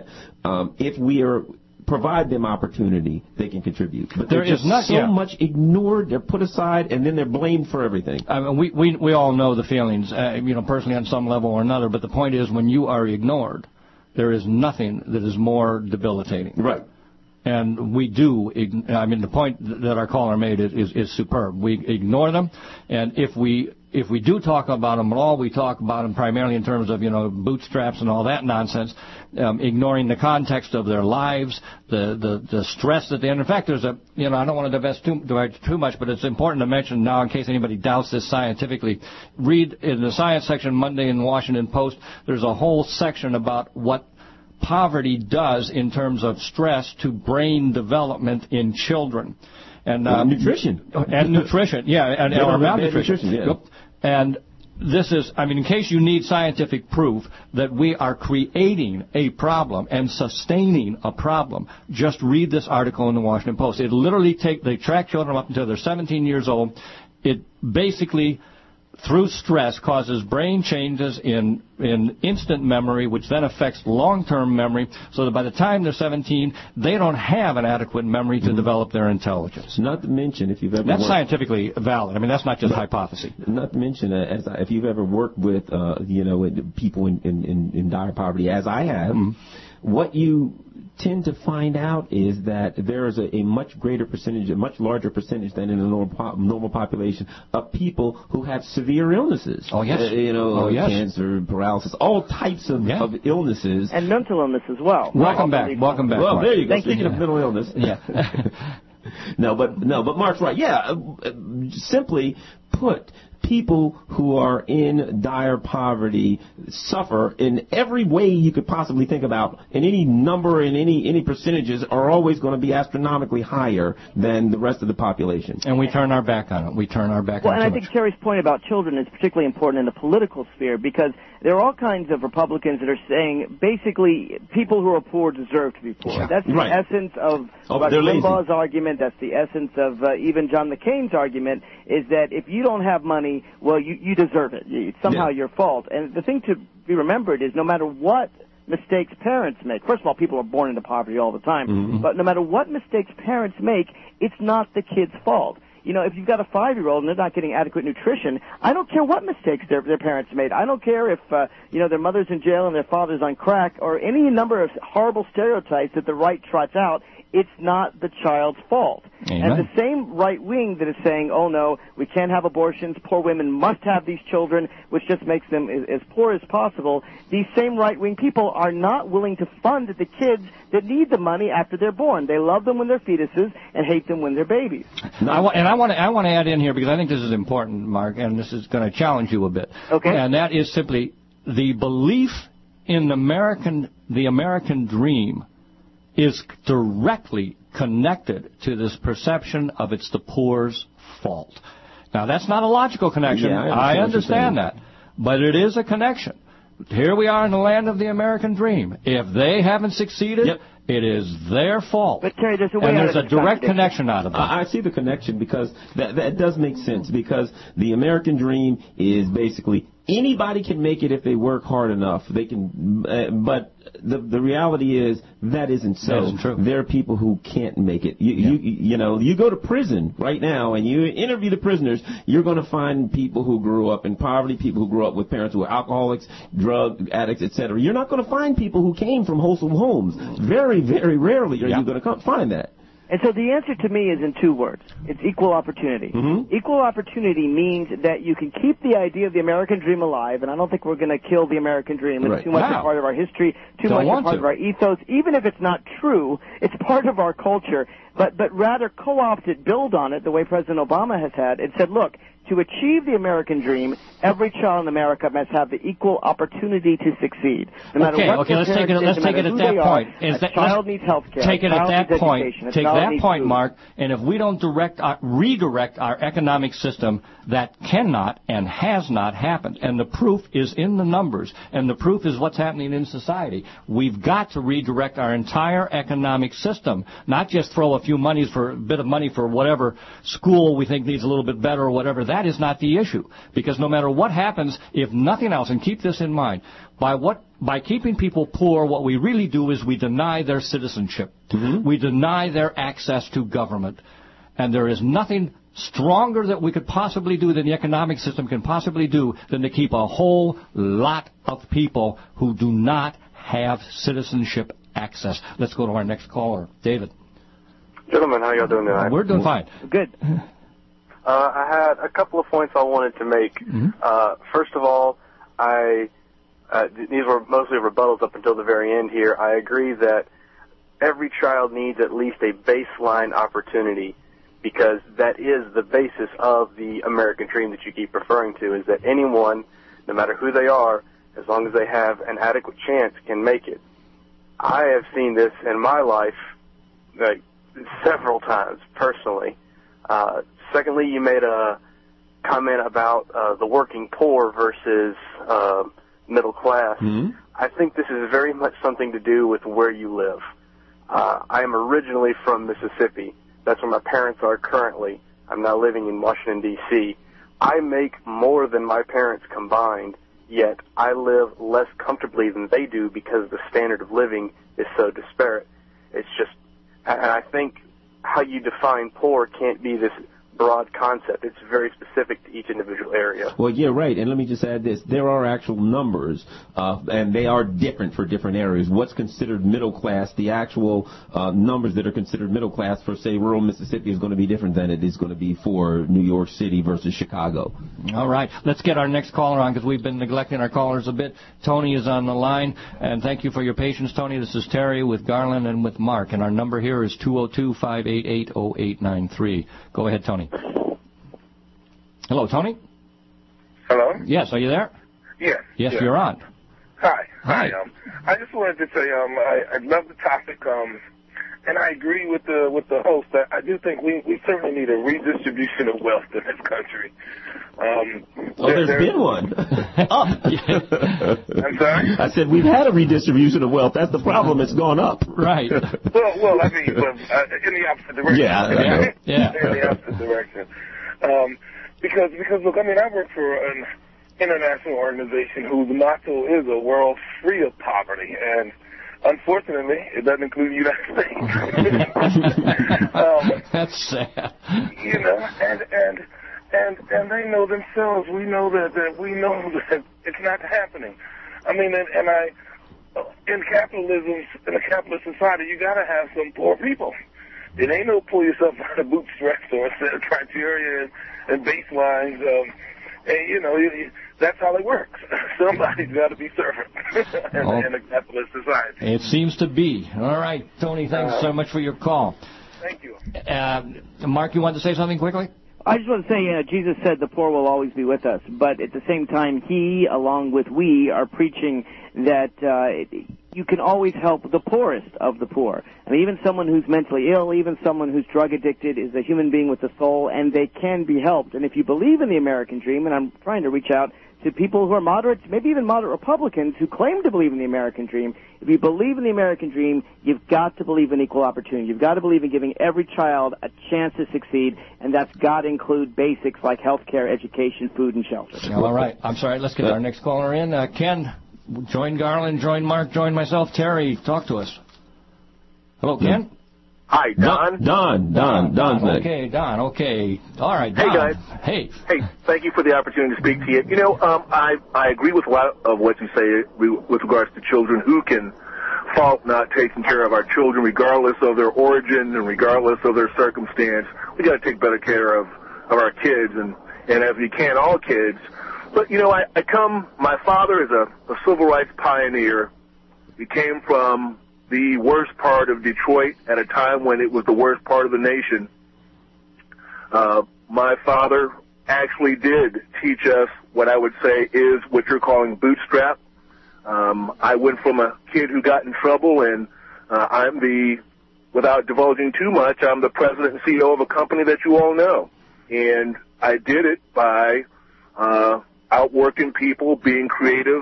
C: if we provide them opportunity, they can contribute. But they're just so much ignored, they're put aside, and then they're blamed for everything.
A: I mean, we all know the feelings, personally on some level or another. But the point is, when you are ignored, there is nothing that is more debilitating.
C: Right.
A: And we do. The point that our caller made is superb. We ignore them, and if we do talk about them at all, we talk about them primarily in terms of bootstraps and all that nonsense, ignoring the context of their lives, the stress that they under. In fact, there's I don't want to divest too much, but it's important to mention now in case anybody doubts this scientifically. Read in the science section Monday in the Washington Post. There's a whole section about what poverty does in terms of stress to brain development in children. And
C: nutrition.
A: And nutrition, and malnutrition.
C: Yeah.
A: And this is, in case you need scientific proof that we are creating a problem and sustaining a problem, just read this article in the Washington Post. It literally they track children up until they're 17 years old. It basically, through stress, causes brain changes in instant memory, which then affects long-term memory, so that by the time they're 17, they don't have an adequate memory to develop their intelligence.
C: Not to mention, if you've ever
A: that's scientifically valid. That's not just hypothesis.
C: Not to mention, if you've ever worked with, people in dire poverty, as I have, what you tend to find out is that there is a much greater percentage, a much larger percentage than in a normal population of people who have severe illnesses.
A: Oh, yes.
C: Cancer, paralysis, all types of illnesses.
B: And mental illness as well.
A: Welcome back.
C: Well, there you go.
B: Thank
C: Speaking
B: you.
C: of mental illness.
A: Yeah.
C: No, but Mark's right. Yeah, simply put, people who are in dire poverty suffer in every way you could possibly think about, and any number and any percentages are always going to be astronomically higher than the rest of the population.
A: And we turn our back on it.
B: Well, and I think Terry's point about children is particularly important in the political sphere, because there are all kinds of Republicans that are saying basically people who are poor deserve to be poor.
A: Yeah.
B: That's the essence of Rush Limbaugh's argument. That's the essence of even John McCain's argument, is that if you don't have money, well, you deserve it. It's somehow your fault. And the thing to be remembered is no matter what mistakes parents make, first of all, people are born into poverty all the time, but no matter what mistakes parents make, it's not the kid's fault. If you've got a 5-year-old and they're not getting adequate nutrition, I don't care what mistakes their parents made. I don't care if, their mother's in jail and their father's on crack, or any number of horrible stereotypes that the right trots out. it's not the child's fault.
A: Amen.
B: And the same right wing that is saying, oh no, we can't have abortions, poor women must have these children, which just makes them as poor as possible, these same right wing people are not willing to fund the kids that need the money after they're born. They love them when they're fetuses and hate them when they're babies.
A: I want to add in here, because I think this is important, Mark, and this is going to challenge you a bit.
B: Okay.
A: And that is simply the belief in the American dream is directly connected to this perception of it's the poor's fault. Now, that's not a logical connection.
C: Yeah,
A: I understand that. But it is a connection. Here we are in the land of the American dream. If they haven't succeeded, it is their fault.
B: But, Terry, there's a way
A: and
B: out
A: there's
B: of
A: a direct connection out of that.
C: I see the connection, because that does make sense, because the American dream is basically anybody can make it if they work hard enough. They can, but the reality is that isn't so.
A: That isn't true.
C: There are people who can't make it. You go to prison right now and you interview the prisoners, you're going to find people who grew up in poverty, people who grew up with parents who are alcoholics, drug addicts, etc. You're not going to find people who came from wholesome homes. Very, very rarely are you going to find that.
B: And so the answer to me is in two words. It's equal opportunity.
C: Mm-hmm.
B: Equal opportunity means that you can keep the idea of the American dream alive, and I don't think we're going to kill the American dream. It's too much a part of our history, too much a part of our ethos. Even if it's not true, it's part of our culture. But rather co-opt it, build on it, the way President Obama has had, and said, look, to achieve the American dream, every child in America must have the equal opportunity to succeed. No matter what
A: let's take it at that point.
B: A child needs health care.
A: Take it at that point. Take that point,
B: food.
A: Mark. And if we don't redirect our economic system, that cannot and has not happened. And the proof is in the numbers. And the proof is what's happening in society. We've got to redirect our entire economic system, not just throw a bit of money for whatever school we think needs a little bit better or whatever. That is not the issue, because no matter what happens, if nothing else, and keep this in mind, by keeping people poor, what we really do is we deny their citizenship. Mm-hmm. We deny their access to government. And there is nothing stronger that we could possibly do, than the economic system can possibly do, than to keep a whole lot of people who do not have citizenship access. Let's go to our next caller. David.
H: Gentlemen, how y'all doing tonight?
A: We're doing fine.
B: Good.
H: I had a couple of points I wanted to make.
A: Mm-hmm.
H: First of all, these were mostly rebuttals up until the very end here. I agree that every child needs at least a baseline opportunity, because that is the basis of the American dream that you keep referring to, is that anyone, no matter who they are, as long as they have an adequate chance, can make it. I have seen this in my life several times, personally. Secondly, you made a comment about the working poor versus middle class.
C: Mm-hmm.
H: I think this is very much something to do with where you live. I am originally from Mississippi. That's where my parents are currently. I'm now living in Washington, D.C. I make more than my parents combined, yet I live less comfortably than they do because the standard of living is so disparate. It's just, and I think how you define poor can't be this broad concept. It's very specific to each individual area.
C: Well, yeah, right. And let me just add this. There are actual numbers, and they are different for different areas. What's considered middle class, the actual numbers that are considered middle class for, say, rural Mississippi is going to be different than it is going to be for New York City versus Chicago.
A: All right. Let's get our next caller on, because we've been neglecting our callers a bit. Tony is on the line, and thank you for your patience, Tony. This is Terry with Garland and with Mark, and our number here is 202-588-0893. Go ahead, Tony. Hello, Tony?
E: Hello?
A: Yes, are you there?
E: Yes.
A: Yes, you're on.
E: Hi.
A: Hi.
E: I just wanted to say I love the topic, and I agree with the host that I do think we certainly need a redistribution of wealth in this country.
C: There's been one. Up.
E: I'm sorry?
C: I said we've had a redistribution of wealth. That's the problem. It's gone up.
A: Right.
E: Well, I mean, in the opposite direction.
C: Yeah, I know.
A: Yeah.
E: In the opposite direction. Because look, I mean, I work for an international organization whose motto is a world free of poverty, and unfortunately, it doesn't include the United States.
A: That's sad.
E: You know, and they know themselves. We know that we know that it's not happening. I mean, and I in a capitalist society, you got to have some poor people. It ain't no pull yourself out of bootstraps or a set of criteria and baselines. And that's how it works. Somebody's got to be servant in a capitalist society.
A: It seems to be. All right, Tony, thanks so much for your call.
E: Thank you.
A: Mark, you wanted to say something quickly?
B: I just want to say, Jesus said the poor will always be with us, but at the same time, he, along with we, are preaching that you can always help the poorest of the poor. I mean, even someone who's mentally ill, even someone who's drug addicted is a human being with a soul, and they can be helped. And if you believe in the American dream, and I'm trying to reach out to people who are moderates, maybe even moderate Republicans who claim to believe in the American dream. If you believe in the American dream, you've got to believe in equal opportunity. You've got to believe in giving every child a chance to succeed, and that's got to include basics like health care, education, food, and shelter.
A: All right. I'm sorry. Let's get our next caller in. Ken, join Garland, join Mark, join myself. Terry, talk to us. Hello, Ken?
I: Hi, Don.
A: Don's next. Okay, Don. Okay. All right, Don.
I: Hey, guys.
A: Hey.
I: Hey, thank you for the opportunity to speak to you. You know, I agree with a lot of what you say with regards to children who can fault not taking care of our children regardless of their origin and regardless of their circumstance. We got to take better care of our kids and as we can, all kids. But, you know, my father is a civil rights pioneer. He came from the worst part of Detroit at a time when it was the worst part of the nation. My father actually did teach us what I would say is what you're calling bootstrap. I went from a kid who got in trouble, and without divulging too much, I'm the president and CEO of a company that you all know. And I did it by outworking people, being creative,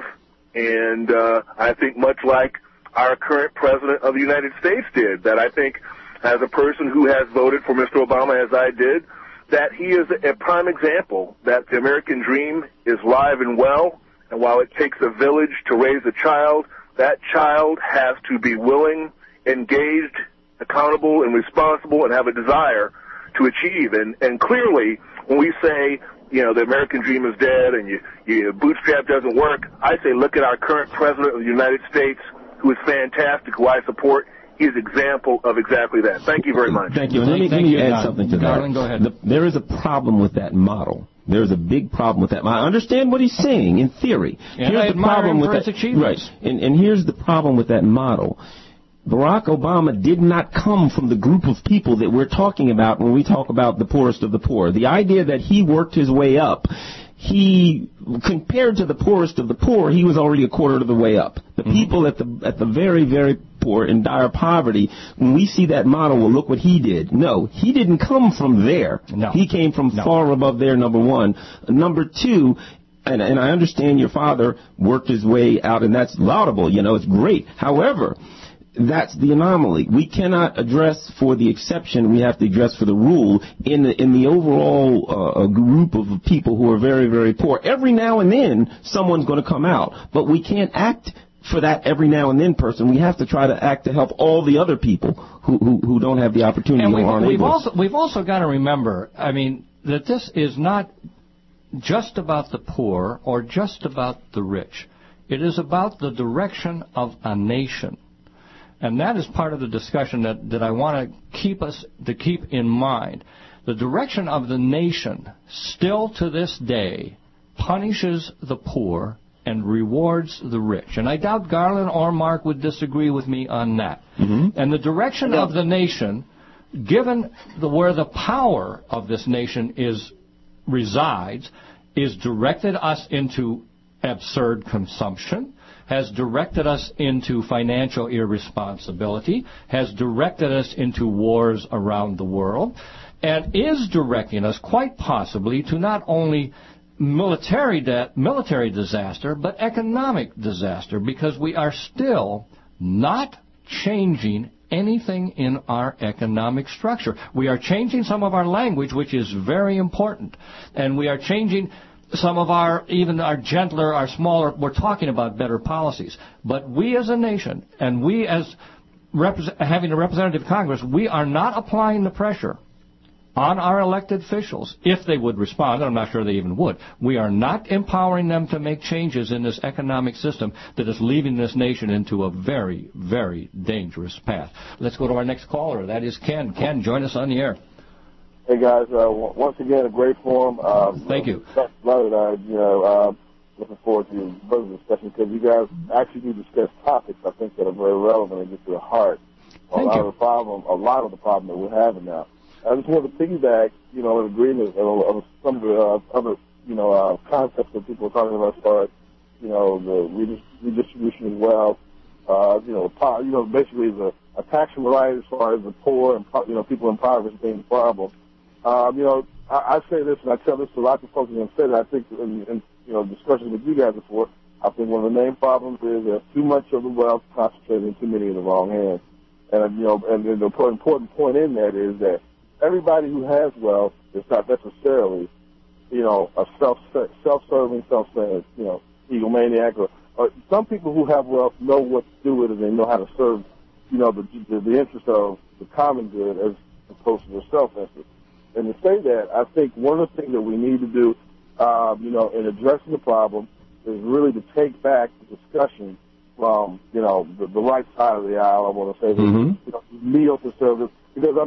I: and I think much like our current president of the United States did, that I think as a person who has voted for Mr. Obama as I did, that he is a prime example that the American dream is live and well, and while it takes a village to raise a child, that child has to be willing, engaged, accountable, and responsible, and have a desire to achieve. And clearly, when we say, you know, the American dream is dead and you bootstrap doesn't work, I say look at our current president of the United States, who is fantastic, who I support. He is example of exactly that. Thank you very much.
C: Thank you. And let me add something to that.
A: Garland, go ahead.
C: There is a problem with that model. There's a big problem with that. I understand what he's saying in theory.
A: And here's the problem with that.
C: Right. And here's the problem with that model. Barack Obama did not come from the group of people that we're talking about when we talk about the poorest of the poor. The idea that he worked his way up, compared to the poorest of the poor, he was already a quarter of the way up. The people at the very, very poor in dire poverty, when we see that model, well, look what he did. No, he didn't come from there.
A: No.
C: He came from far above there, number one. Number two, and I understand your father worked his way out, and that's laudable. You know, it's great. However, that's the anomaly. We cannot address for the exception. We have to address for the rule in the overall group of people who are very, very poor. Every now and then, someone's going to come out, but we can't act for that every now and then person. We have to try to act to help all the other people who don't have the opportunity.
A: And we've also got to remember, I mean, that this is not just about the poor or just about the rich. It is about the direction of a nation. And that is part of the discussion that I want to keep in mind. The direction of the nation still to this day punishes the poor and rewards the rich. And I doubt Garland or Mark would disagree with me on that. And the direction of the nation, given where the power of this nation resides, is directed us into absurd consumption, has directed us into financial irresponsibility, has directed us into wars around the world, and is directing us quite possibly to not only military disaster, but economic disaster, because we are still not changing anything in our economic structure. We are changing some of our language, which is very important, and we are changing some of our gentler, our smaller, we're talking about better policies. But we as a nation, and we as having a representative Congress, we are not applying the pressure on our elected officials, if they would respond, and I'm not sure they even would. We are not empowering them to make changes in this economic system that is leaving this nation into a very, very dangerous path. Let's go to our next caller. That is Ken. Ken, join us on the air.
J: Hey, guys. Once again, a great forum.
A: Thank you.
J: Looking forward to further discussion because you guys actually do discuss topics I think that are very relevant and get to the heart. A lot of the problem that we're having now. I just want to piggyback, in agreement of some of the other, concepts that people are talking about as far as, the redistribution of wealth, basically the taxing variety as far as the poor and, people impoverished being the problem. I say this, and I tell this to lots of folks, and I said it, I think, in discussions with you guys before, I think one of the main problems is there's too much of the wealth concentrated in too many of the wrong hands. And, and the important point in that is that everybody who has wealth is not necessarily, a self-serving, self-centered, egomaniac. Or some people who have wealth know what to do with it and know how to serve, the interest of the common good as opposed to their self-interest. And to say that, I think one of the things that we need to do, in addressing the problem is really to take back the discussion from, the right side of the aisle, I want to say, neo-conservatives. Because,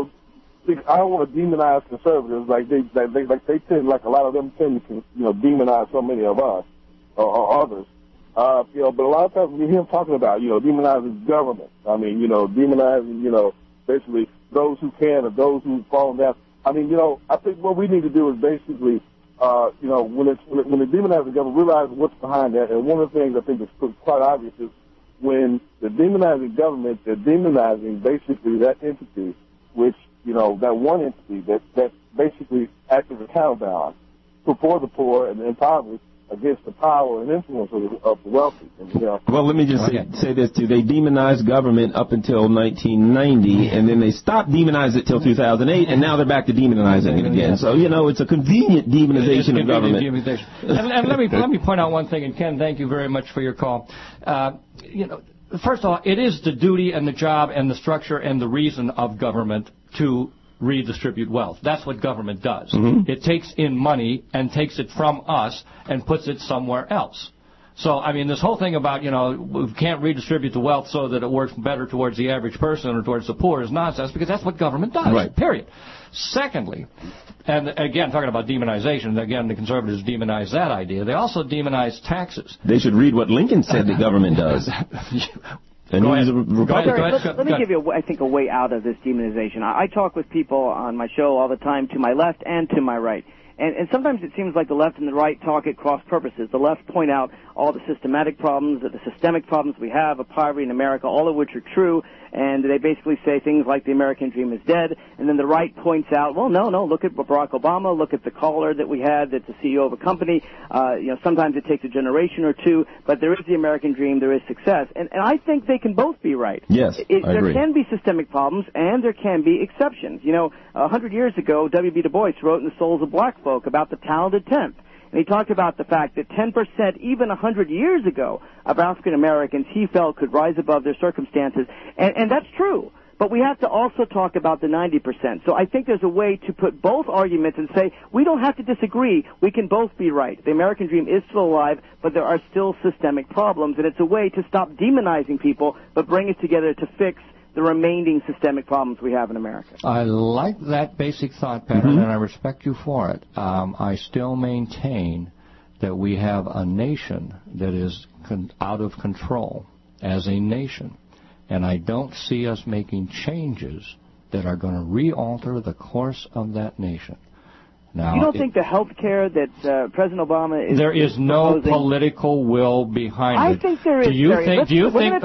J: I don't want to demonize conservatives like they tend, like a lot of them tend to, demonize so many of us or others. But a lot of times we hear them talking about, demonizing government. Demonizing, basically those who can or those who fall down. I think what we need to do is basically, when they demonize the government, realize what's behind that. And one of the things I think is quite obvious is when they're demonizing government, they're demonizing basically that entity, which, that one entity that basically acts as a counterbalance for the poor and the impoverished against the power and influence of the wealthy. And,
C: Well, let me just say this too. They demonized government up until 1990, and then they stopped demonizing it till 2008, and now they're back to demonizing it again. So, it's a convenient demonization of government.
A: And let me point out one thing, and Ken, thank you very much for your call. First of all, it is the duty and the job and the structure and the reason of government to redistribute wealth. That's what government does. It takes in money and takes it from us and puts it somewhere else. So, this whole thing about, we can't redistribute the wealth so that it works better towards the average person or towards the poor is nonsense because that's what government does. Right. Period. Secondly, and again, talking about demonization, again, the conservatives demonize that idea. They also demonize taxes.
C: They should read what Lincoln said the government does. And
B: let me give you, I think, a way out of this demonization. I talk with people on my show all the time to my left and to my right. And sometimes it seems like the left and the right talk at cross purposes. The left point out all the systematic problems, the systemic problems we have of poverty in America, all of which are true, and they basically say things like the American dream is dead. And then the right points out, well, no, look at Barack Obama, look at the caller that we had that's the CEO of a company. Sometimes it takes a generation or two, but there is the American dream, there is success. And I think they can both be right.
C: Yes, I agree.
B: There can be systemic problems, and there can be exceptions. 100 years ago, W.B. Du Bois wrote in The Souls of Black Folk about the talented tenth. And he talked about the fact that 10%, even 100 years ago, of African Americans he felt could rise above their circumstances. And that's true. But we have to also talk about the 90%. So I think there's a way to put both arguments and say, we don't have to disagree. We can both be right. The American dream is still alive, but there are still systemic problems. And it's a way to stop demonizing people, but bring it together to fix the remaining systemic problems we have in America.
A: I like that basic thought pattern, and I respect you for it. I still maintain that we have a nation that is out of control as a nation, and I don't see us making changes that are going to re-alter the course of that nation. Now,
B: you don't think the health care that President Obama is
A: there is no proposing, political will behind it.
B: I think there is.
A: Do you think? Do you think?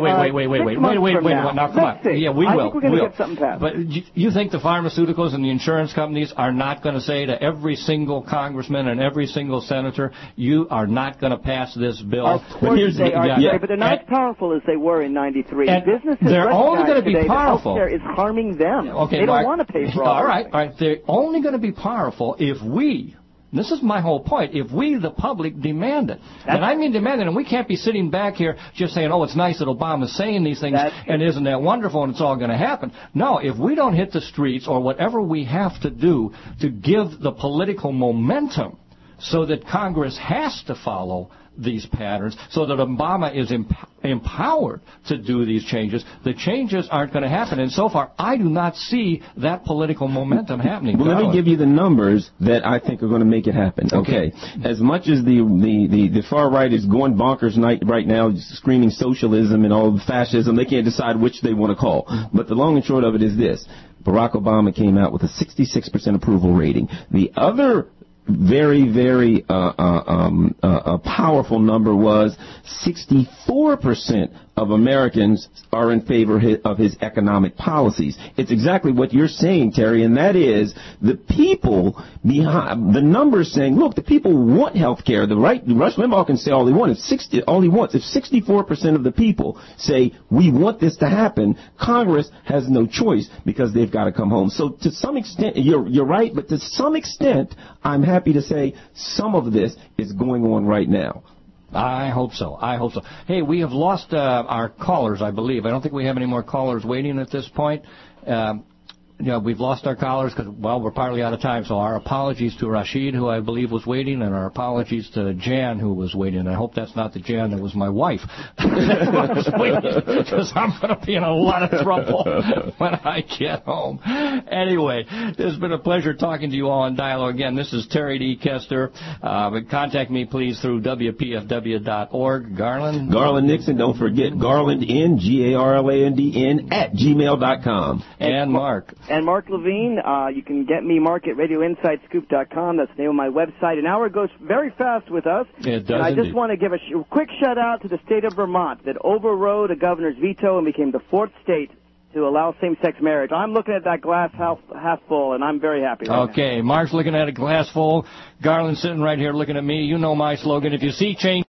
A: Wait. Now, come on. Yeah, we will.
B: I think we're going to get something passed.
A: But you think the pharmaceuticals and the insurance companies are not going to say to every single congressman and every single senator, you are not going to pass this bill?
B: Of course they are. But they're not as powerful as they were in '93. Businesses
A: they're only going to be powerful.
B: Health care is harming them. Okay, they don't want to pay for all
A: right. They're only going to be powerful if we, This is my whole point. If we, the public, demand it, and I mean demand it, and we can't be sitting back here just saying, oh, it's nice that Obama's saying these things, and isn't that wonderful, and it's all going to happen. No, if we don't hit the streets or whatever we have to do to give the political momentum so that Congress has to follow these patterns, so that Obama is empowered to do these changes, the changes aren't going to happen. And so far, I do not see that political momentum happening.
C: Well, let me give you the numbers that I think are going to make it happen. Okay. As much as the far right is going bonkers right now, screaming socialism and all fascism, they can't decide which they want to call. But the long and short of it is this. Barack Obama came out with a 66% approval rating. The other very, very powerful number was 64% of Americans are in favor of his economic policies. It's exactly what you're saying, Terry, and that is the people behind the numbers saying, look, the people want health care. Rush Limbaugh can say all he wants. If 64% of the people say we want this to happen, Congress has no choice because they've got to come home. So to some extent, you're right, but to some extent, I'm happy to say some of this is going on right now.
A: I hope so. Hey, we have lost our callers, I believe. I don't think we have any more callers waiting at this point. We've lost our callers because, well, we're partly out of time. So our apologies to Rashid, who I believe was waiting, and our apologies to Jan, who was waiting. I hope that's not the Jan that was my wife. Because I'm going to be in a lot of trouble when I get home. Anyway, it's been a pleasure talking to you all on Dialogue. Again, this is Terry D. Kester. Contact me, please, through WPFW.org. Garland?
C: Garland Nixon. Don't forget Garland N, GARLANDN, @gmail.com.
A: And Mark.
B: And Mark Levine, you can get me, Mark, at RadioInsightScoop.com. That's the name of my website. An hour goes very fast with us.
A: It does.
B: And I just want to give a quick shout-out to the state of Vermont that overrode a governor's veto and became the 4th state to allow same-sex marriage. I'm looking at that glass half full, and I'm very happy right now.
A: Mark's looking at a glass full. Garland's sitting right here looking at me. You know my slogan. If you see change...